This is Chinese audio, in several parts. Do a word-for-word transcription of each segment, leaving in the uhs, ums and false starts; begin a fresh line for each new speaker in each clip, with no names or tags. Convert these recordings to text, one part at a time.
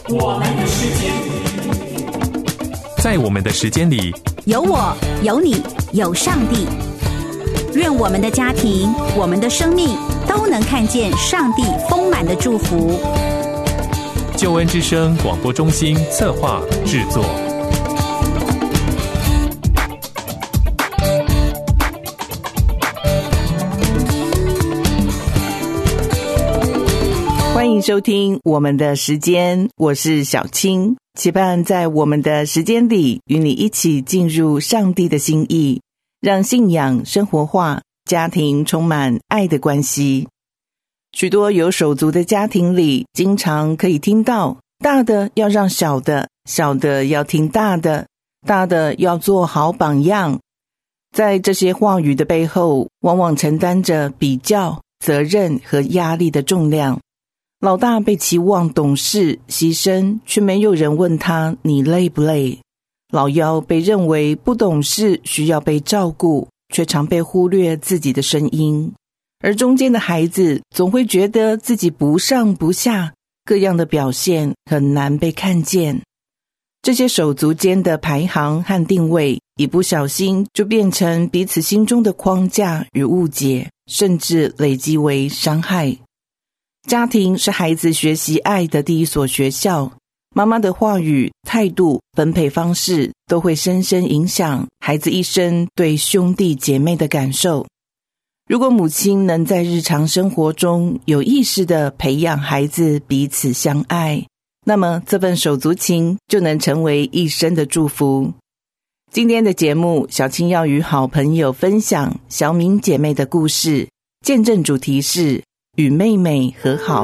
我们的时间，
在我们的时间里，
有我，有你，有上帝。愿我们的家庭，我们的生命都能看见上帝丰满的祝福。
救恩之声广播中心策划制作。
欢迎收听我们的时间，我是小青，期盼在我们的时间里与你一起进入上帝的心意，让信仰生活化，家庭充满爱的关系。许多有手足的家庭里，经常可以听到大的要让小的，小的要听大的，大的要做好榜样。在这些话语的背后，往往承担着比较、责任和压力的重量。老大被期望懂事牺牲，却没有人问他你累不累。老幺被认为不懂事需要被照顾，却常被忽略自己的声音。而中间的孩子总会觉得自己不上不下，各样的表现很难被看见。这些手足间的排行和定位，一不小心就变成彼此心中的框架与误解，甚至累积为伤害。家庭是孩子学习爱的第一所学校，妈妈的话语、态度、分配方式都会深深影响孩子一生对兄弟姐妹的感受。如果母亲能在日常生活中有意识地培养孩子彼此相爱，那么这份手足情就能成为一生的祝福。今天的节目，小青要与好朋友分享小敏姐妹的故事，见证主题是与妹妹和好。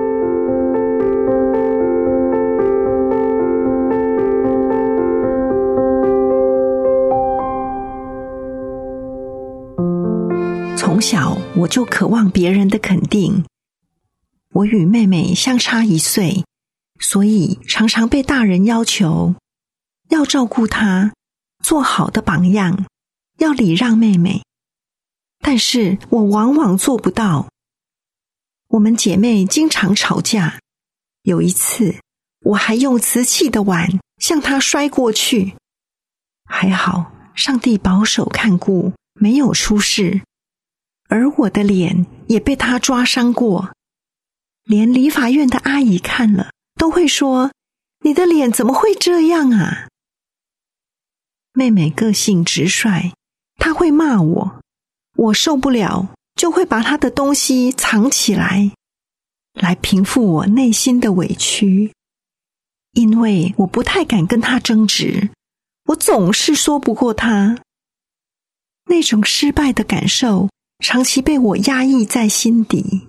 从小我就渴望别人的肯定。我与妹妹相差一岁，所以常常被大人要求要照顾她，做好的榜样，要礼让妹妹。但是我往往做不到。我们姐妹经常吵架，有一次我还用瓷器的碗向她摔过去，还好上帝保守看顾，没有出事，而我的脸也被她抓伤过，连理发院的阿姨看了都会说，你的脸怎么会这样啊？妹妹个性直率，她会骂我，我受不了就会把她的东西藏起来，来平复我内心的委屈。因为我不太敢跟她争执，我总是说不过她。那种失败的感受长期被我压抑在心底。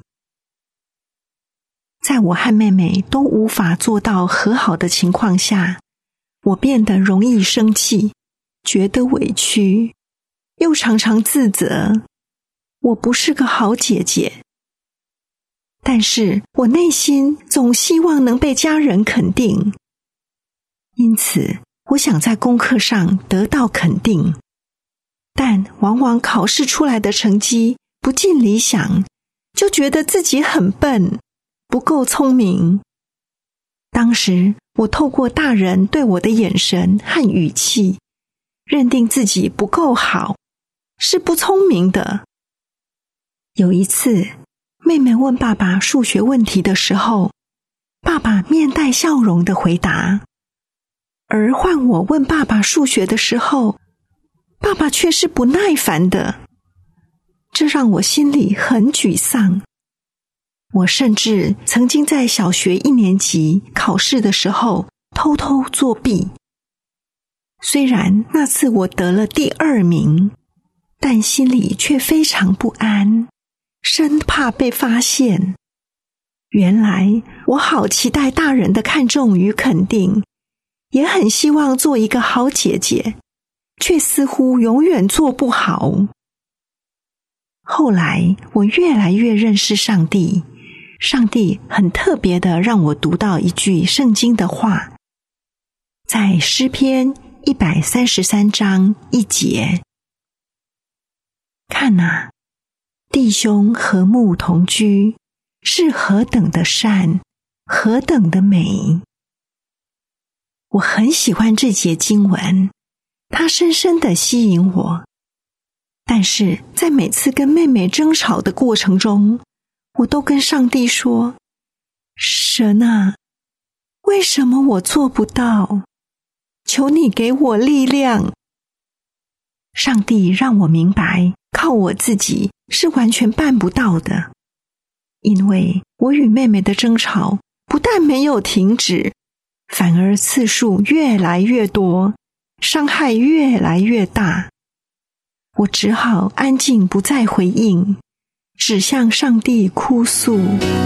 在我和妹妹都无法做到和好的情况下，我变得容易生气，觉得委屈，又常常自责，我不是个好姐姐。但是我内心总希望能被家人肯定，因此我想在功课上得到肯定，但往往考试出来的成绩不尽理想，就觉得自己很笨，不够聪明。当时我透过大人对我的眼神和语气，认定自己不够好，是不聪明的。有一次，妹妹问爸爸数学问题的时候，爸爸面带笑容地回答，而换我问爸爸数学的时候，爸爸却是不耐烦的，这让我心里很沮丧。我甚至曾经在小学一年级考试的时候偷偷作弊。虽然那次我得了第二名，但心里却非常不安，生怕被发现。原来我好期待大人的看重与肯定，也很希望做一个好姐姐，却似乎永远做不好。后来我越来越认识上帝，上帝很特别的让我读到一句圣经的话，在诗篇一百三十三章一节，看啊，弟兄和睦同居，是何等的善，何等的美。 我很喜欢这节经文，它深深地吸引我。但是在每次跟妹妹争吵的过程中，我都跟上帝说，神啊，为什么我做不到？求你给我力量。上帝让我明白，靠我自己是完全办不到的，因为我与妹妹的争吵不但没有停止，反而次数越来越多，伤害越来越大。我只好安静不再回应，只向上帝哭诉。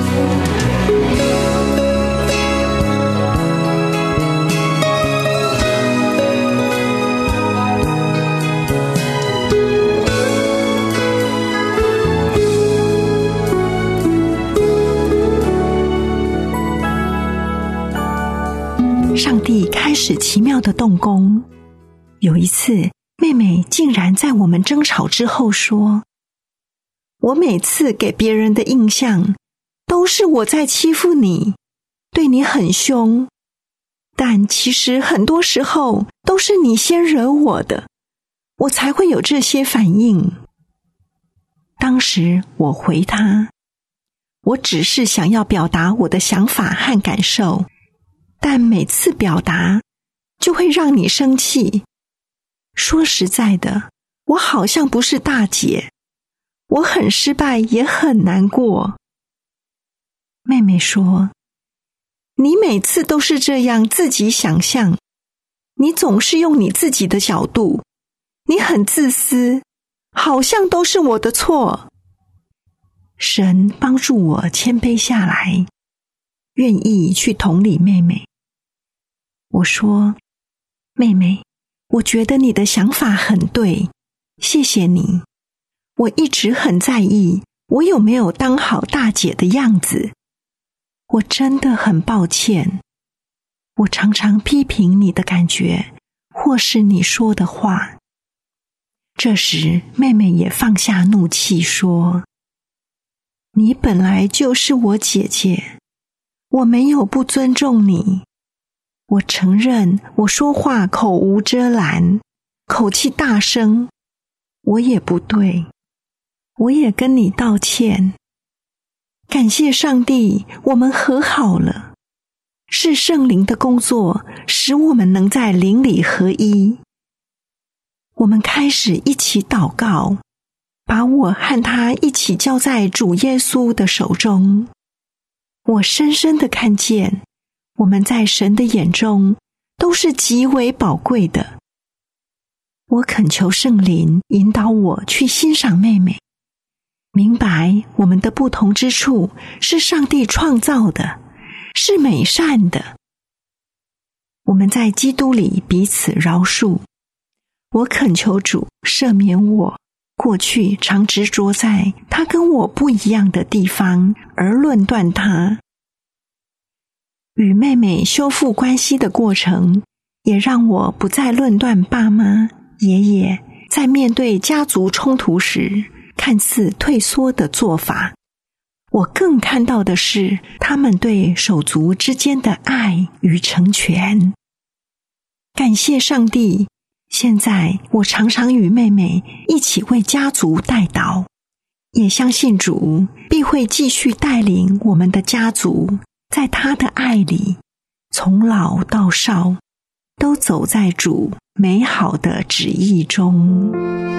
上帝开始奇妙的动工。有一次，妹妹竟然在我们争吵之后说，我每次给别人的印象都是我在欺负你，对你很凶，但其实很多时候都是你先惹我的，我才会有这些反应。当时我回她，我只是想要表达我的想法和感受，但每次表达就会让你生气。说实在的，我好像不是大姐，我很失败，也很难过。妹妹说，你每次都是这样自己想象，你总是用你自己的角度，你很自私，好像都是我的错。神帮助我谦卑下来，愿意去同理妹妹。我说，妹妹，我觉得你的想法很对，谢谢你。我一直很在意我有没有当好大姐的样子，我真的很抱歉。我常常批评你的感觉，或是你说的话。这时，妹妹也放下怒气说，你本来就是我姐姐，我没有不尊重你。我承认我说话口无遮拦，口气大声，我也不对，我也跟你道歉。感谢上帝，我们和好了。是圣灵的工作，使我们能在灵里合一。我们开始一起祷告，把我和他一起交在主耶稣的手中。我深深地看见，我们在神的眼中都是极为宝贵的。我恳求圣灵引导我去欣赏妹妹，明白我们的不同之处是上帝创造的，是美善的。我们在基督里彼此饶恕。我恳求主赦免我过去常执着在他跟我不一样的地方而论断他。与妹妹修复关系的过程，也让我不再论断爸妈、爷爷在面对家族冲突时看似退缩的做法。我更看到的是他们对手足之间的爱与成全。感谢上帝，现在我常常与妹妹一起为家族代祷，也相信主必会继续带领我们的家族，在他的爱里，从老到少，都走在主美好的旨意中。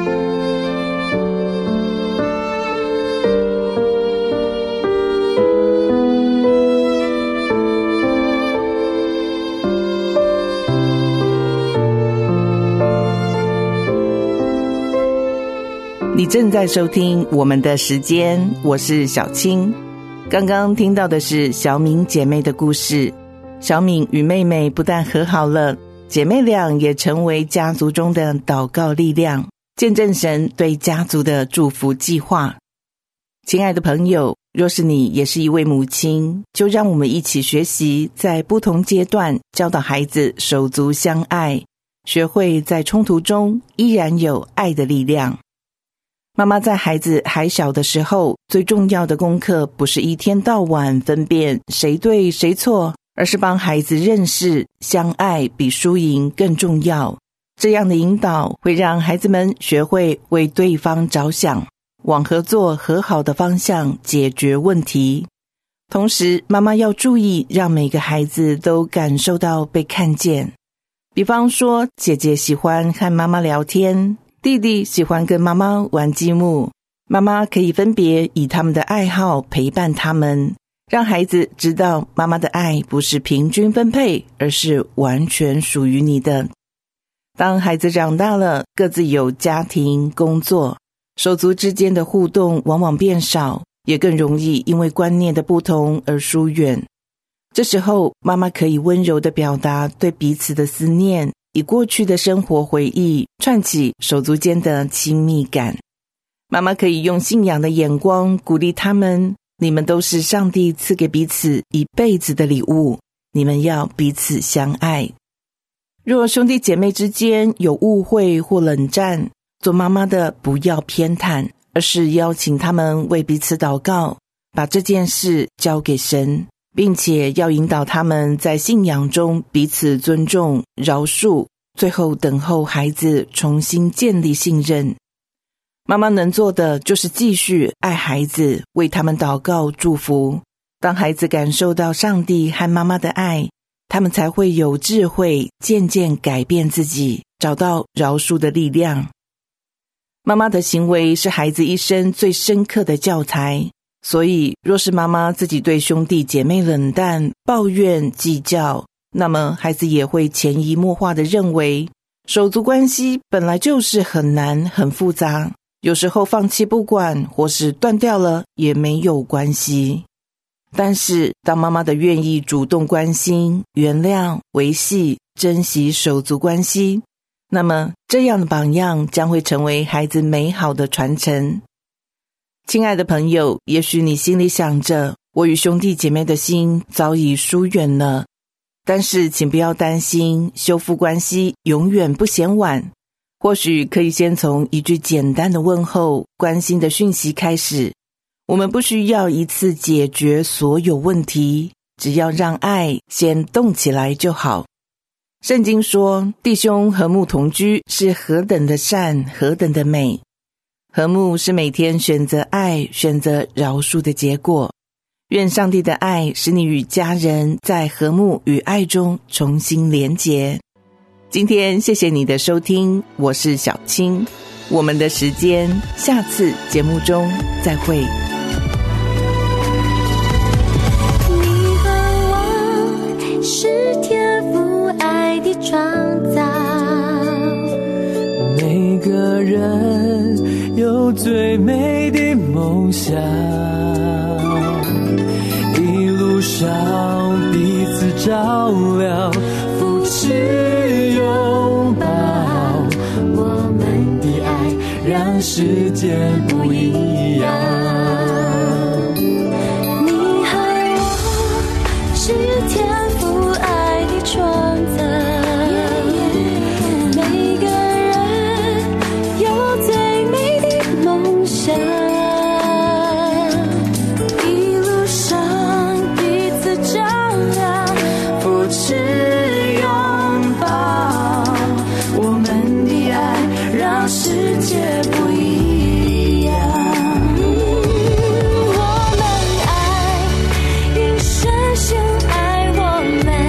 你正在收听我们的时间，我是小青。刚刚听到的是小敏姐妹的故事。小敏与妹妹不但和好了，姐妹俩也成为家族中的祷告力量，见证神对家族的祝福计划。亲爱的朋友，若是你也是一位母亲，就让我们一起学习在不同阶段教导孩子手足相爱，学会在冲突中依然有爱的力量。妈妈在孩子还小的时候，最重要的功课不是一天到晚分辨谁对谁错， 而是帮孩子认识相爱比输赢更重要。这样的引导会让孩子们学会为对方着想，往合作和好的方向解决问题。同时，妈妈要注意让每个孩子都感受到被看见。比方说，姐姐喜欢和妈妈聊天，弟弟喜欢跟妈妈玩积木，妈妈可以分别以他们的爱好陪伴他们，让孩子知道妈妈的爱不是平均分配，而是完全属于你的。当孩子长大了，各自有家庭、工作，手足之间的互动往往变少，也更容易因为观念的不同而疏远。这时候，妈妈可以温柔地表达对彼此的思念，以过去的生活回忆串起手足间的亲密感。妈妈可以用信仰的眼光鼓励他们，你们都是上帝赐给彼此一辈子的礼物，你们要彼此相爱。若兄弟姐妹之间有误会或冷战，做妈妈的不要偏袒，而是邀请他们为彼此祷告，把这件事交给神，并且要引导他们在信仰中彼此尊重、饶恕，最后等候孩子重新建立信任。妈妈能做的就是继续爱孩子，为他们祷告祝福。当孩子感受到上帝和妈妈的爱，他们才会有智慧，渐渐改变自己，找到饶恕的力量。妈妈的行为是孩子一生最深刻的教材，所以若是妈妈自己对兄弟姐妹冷淡、抱怨、计较，那么孩子也会潜移默化地认为，手足关系本来就是很难、很复杂，有时候放弃不管，或是断掉了也没有关系。但是当妈妈的愿意主动关心、原谅、维系、珍惜手足关系，那么这样的榜样将会成为孩子美好的传承。亲爱的朋友，也许你心里想着，我与兄弟姐妹的心早已疏远了，但是请不要担心，修复关系永远不嫌晚。或许可以先从一句简单的问候、关心的讯息开始。我们不需要一次解决所有问题，只要让爱先动起来就好。圣经说，弟兄和睦同居是何等的善，何等的美。和睦是每天选择爱、选择饶恕的结果。愿上帝的爱使你与家人在和睦与爱中重新连结。今天谢谢你的收听，我是小青，我们的时间下次节目中再会。
是天父爱的创造，
每个人有最美的梦想，一路上彼此照亮，扶持拥抱，我们的爱让世界不一样。
你和我是天创造，每个人有最美的梦想，一路上彼此照亮，扶持拥抱，我们的爱让世界不一样。我们爱，因深深爱我们，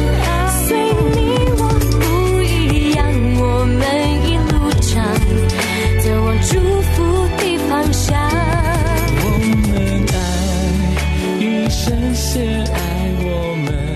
祝福的方向，
我们爱，与神先爱我们。